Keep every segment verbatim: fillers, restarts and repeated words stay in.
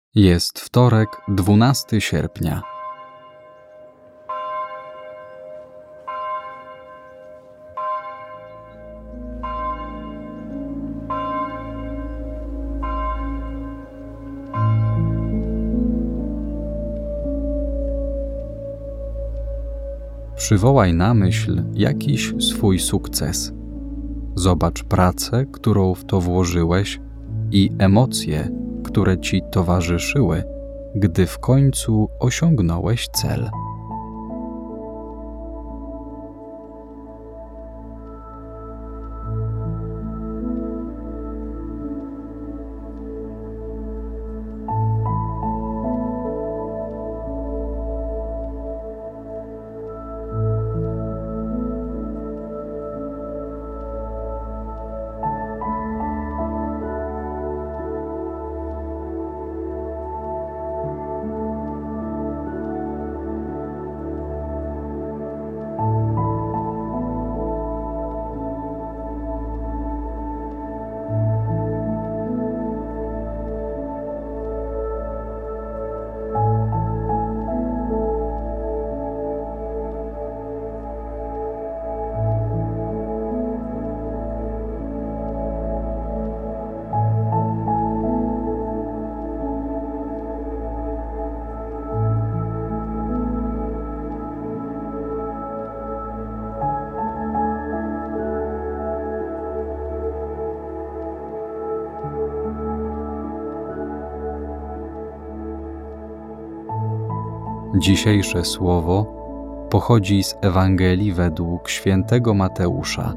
Jest wtorek, dwunastego sierpnia. Przywołaj na myśl jakiś swój sukces. Zobacz pracę, którą w to włożyłeś, i emocje, które ci towarzyszyły, gdy w końcu osiągnąłeś cel. Dzisiejsze słowo pochodzi z Ewangelii według świętego Mateusza.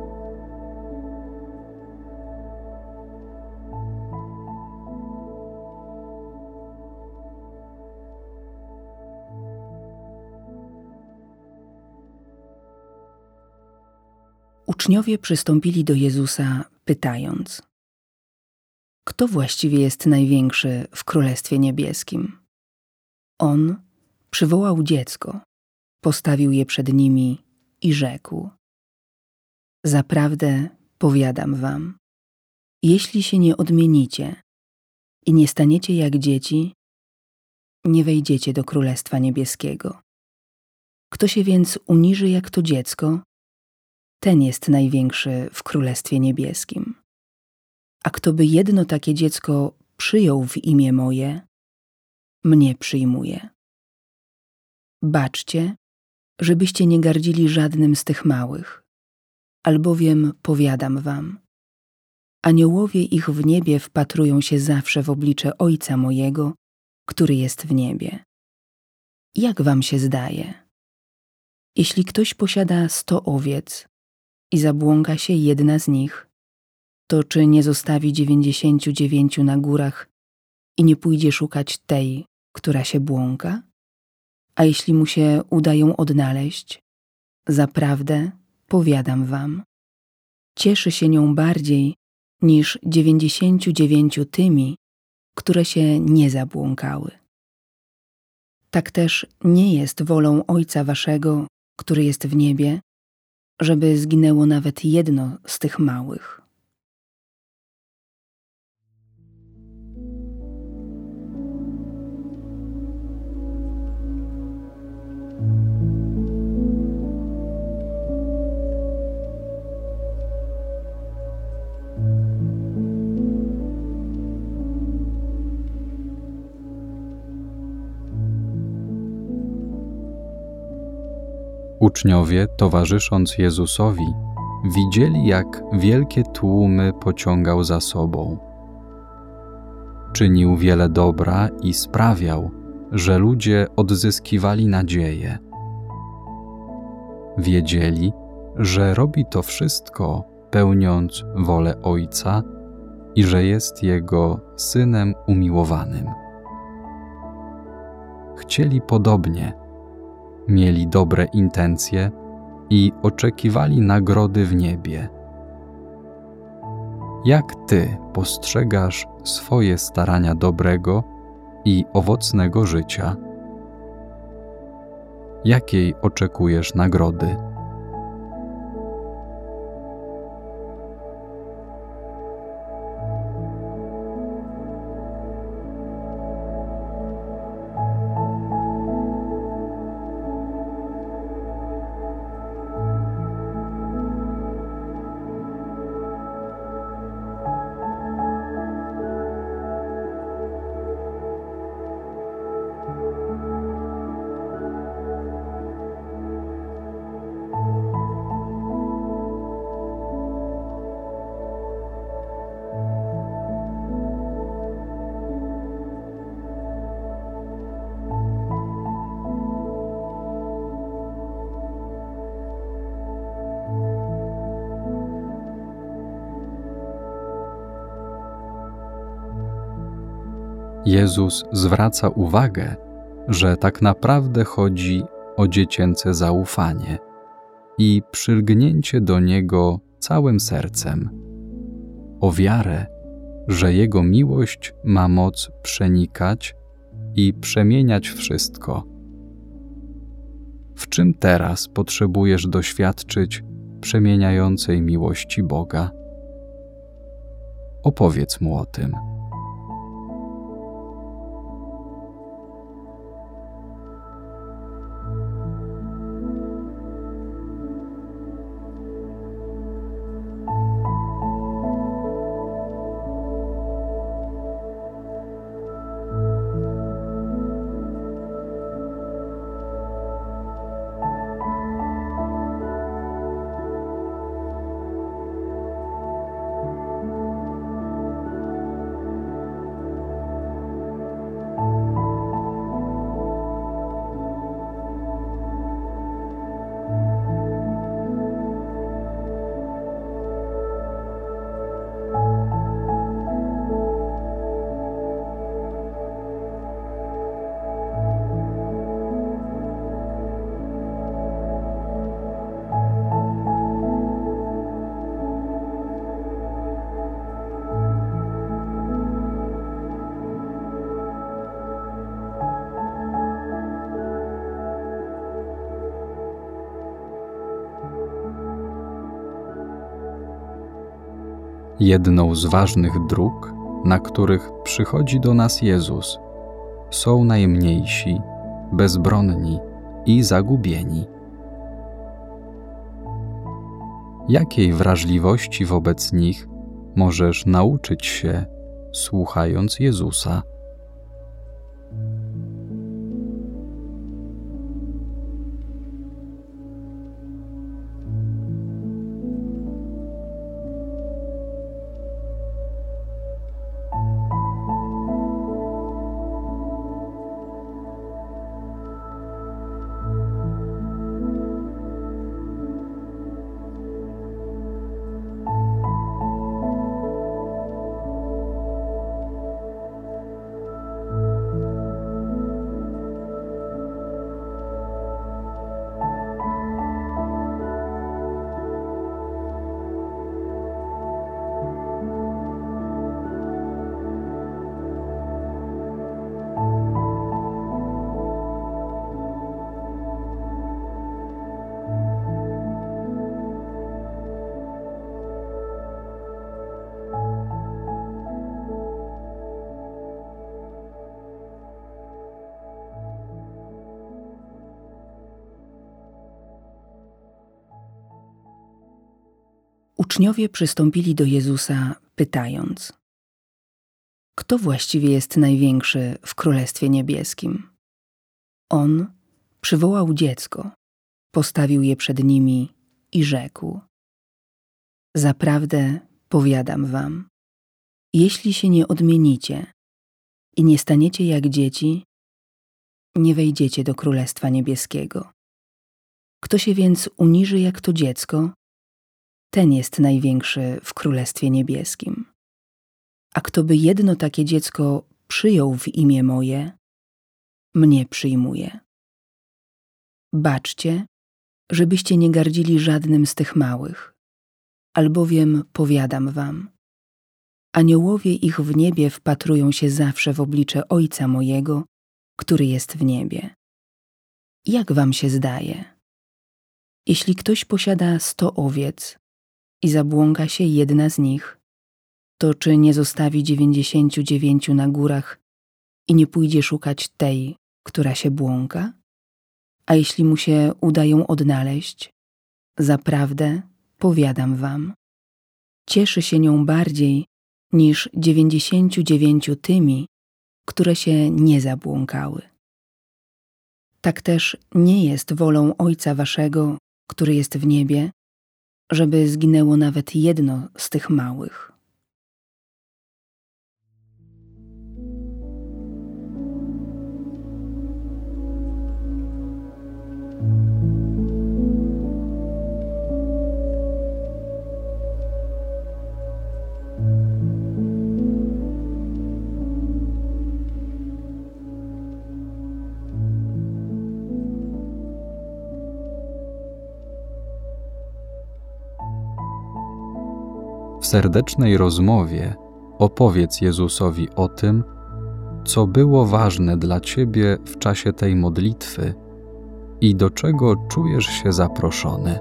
Uczniowie przystąpili do Jezusa, pytając: Kto właściwie jest największy w Królestwie Niebieskim? On przywołał dziecko, postawił je przed nimi i rzekł: Zaprawdę powiadam wam, jeśli się nie odmienicie i nie staniecie jak dzieci, nie wejdziecie do Królestwa Niebieskiego. Kto się więc uniży jak to dziecko, ten jest największy w Królestwie Niebieskim. A kto by jedno takie dziecko przyjął w imię moje, mnie przyjmuje. Baczcie, żebyście nie gardzili żadnym z tych małych, albowiem powiadam wam, aniołowie ich w niebie wpatrują się zawsze w oblicze Ojca mojego, który jest w niebie. Jak wam się zdaje? Jeśli ktoś posiada sto owiec i zabłąka się jedna z nich, to czy nie zostawi dziewięćdziesięciu dziewięciu na górach i nie pójdzie szukać tej, która się błąka? A jeśli mu się uda ją odnaleźć, zaprawdę powiadam wam, cieszy się nią bardziej niż dziewięćdziesięciu dziewięciu tymi, które się nie zabłąkały. Tak też nie jest wolą Ojca waszego, który jest w niebie, żeby zginęło nawet jedno z tych małych. Uczniowie, towarzysząc Jezusowi, widzieli, jak wielkie tłumy pociągał za sobą. Czynił wiele dobra i sprawiał, że ludzie odzyskiwali nadzieję. Wiedzieli, że robi to wszystko, pełniąc wolę Ojca i że jest Jego Synem umiłowanym. Chcieli podobnie. Mieli dobre intencje i oczekiwali nagrody w niebie. Jak Ty postrzegasz swoje starania dobrego i owocnego życia? Jakiej oczekujesz nagrody? Jezus zwraca uwagę, że tak naprawdę chodzi o dziecięce zaufanie i przylgnięcie do Niego całym sercem, o wiarę, że Jego miłość ma moc przenikać i przemieniać wszystko. W czym teraz potrzebujesz doświadczyć przemieniającej miłości Boga? Opowiedz Mu o tym. Jedną z ważnych dróg, na których przychodzi do nas Jezus, są najmniejsi, bezbronni i zagubieni. Jakiej wrażliwości wobec nich możesz nauczyć się, słuchając Jezusa? Uczniowie przystąpili do Jezusa, pytając: Kto właściwie jest największy w Królestwie Niebieskim? On przywołał dziecko, postawił je przed nimi i rzekł: Zaprawdę powiadam wam, jeśli się nie odmienicie i nie staniecie jak dzieci, nie wejdziecie do Królestwa Niebieskiego. Kto się więc uniży jak to dziecko, ten jest największy w Królestwie Niebieskim. A kto by jedno takie dziecko przyjął w imię moje, mnie przyjmuje. Baczcie, żebyście nie gardzili żadnym z tych małych, albowiem powiadam wam, aniołowie ich w niebie wpatrują się zawsze w oblicze Ojca mojego, który jest w niebie. Jak wam się zdaje? Jeśli ktoś posiada sto owiec i zabłąka się jedna z nich, to czy nie zostawi dziewięćdziesięciu dziewięciu na górach i nie pójdzie szukać tej, która się błąka? A jeśli mu się uda ją odnaleźć, zaprawdę powiadam wam, cieszy się nią bardziej niż dziewięćdziesięciu dziewięciu tymi, które się nie zabłąkały. Tak też nie jest wolą Ojca waszego, który jest w niebie, żeby zginęło nawet jedno z tych małych. W serdecznej rozmowie opowiedz Jezusowi o tym, co było ważne dla Ciebie w czasie tej modlitwy i do czego czujesz się zaproszony.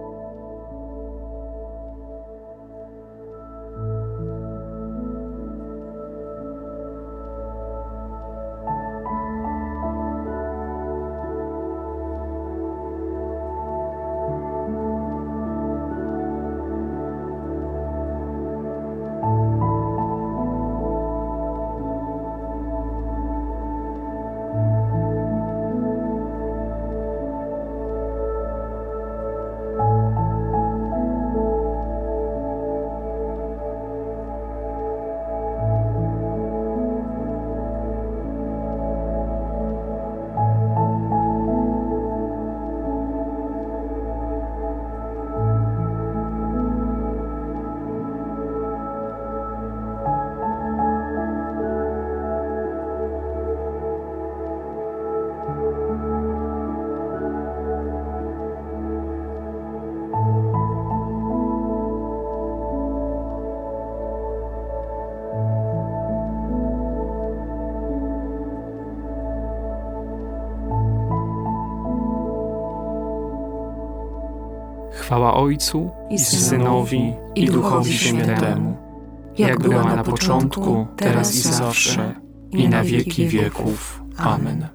Chwała Ojcu i Synowi, i Duchowi Świętemu, jak była na początku, teraz i zawsze, i na wieki wieków. Amen.